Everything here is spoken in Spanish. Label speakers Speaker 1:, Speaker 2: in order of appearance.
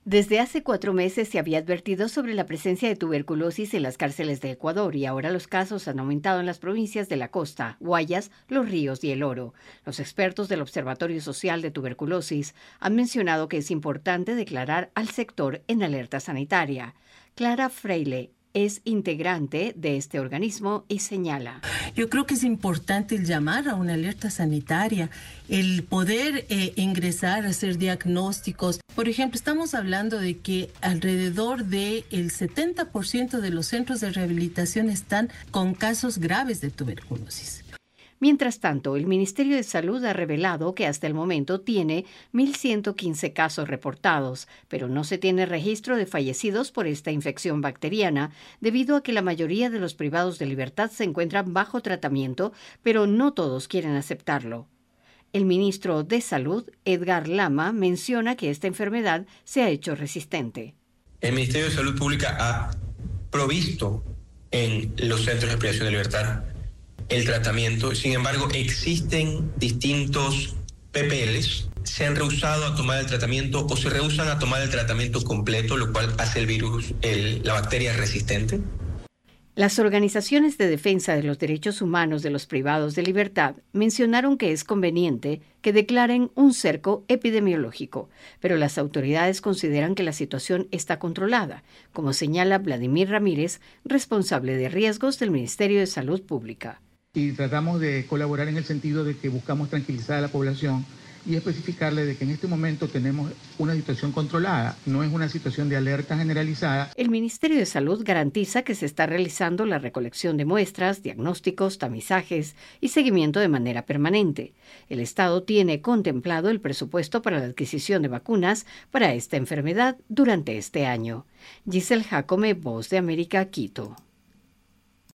Speaker 1: Desde hace 4 meses se había advertido sobre la presencia de tuberculosis en las cárceles de Ecuador y ahora los casos han aumentado en las provincias de la costa, Guayas, Los Ríos y El Oro. Los expertos del Observatorio Social de Tuberculosis han mencionado que es importante declarar al sector en alerta sanitaria. Clara Freile es integrante de este organismo y señala:
Speaker 2: Yo creo que es importante el llamar a una alerta sanitaria, el poder ingresar, hacer diagnósticos. Por ejemplo, estamos hablando de que alrededor del 70% de los centros de rehabilitación están con casos graves de tuberculosis.
Speaker 1: Mientras tanto, el Ministerio de Salud ha revelado que hasta el momento tiene 1.115 casos reportados, pero no se tiene registro de fallecidos por esta infección bacteriana, debido a que la mayoría de los privados de libertad se encuentran bajo tratamiento, pero no todos quieren aceptarlo. El ministro de Salud, Edgar Lama, menciona que esta enfermedad se ha hecho resistente.
Speaker 3: El Ministerio de Salud Pública ha provisto en los centros de privación de libertad el tratamiento. Sin embargo, existen distintos PPLs, se han rehusado a tomar el tratamiento o se rehusan a tomar el tratamiento completo, lo cual hace el virus, la bacteria resistente.
Speaker 1: Las organizaciones de defensa de los derechos humanos de los privados de libertad mencionaron que es conveniente que declaren un cerco epidemiológico, pero las autoridades consideran que la situación está controlada, como señala Vladimir Ramírez, responsable de riesgos del Ministerio de Salud Pública.
Speaker 4: Y tratamos de colaborar en el sentido de que buscamos tranquilizar a la población y especificarle de que en este momento tenemos una situación controlada, no es una situación de alerta generalizada.
Speaker 1: El Ministerio de Salud garantiza que se está realizando la recolección de muestras, diagnósticos, tamizajes y seguimiento de manera permanente. El Estado tiene contemplado el presupuesto para la adquisición de vacunas para esta enfermedad durante este año. Giselle Jacome, Voz de América, Quito.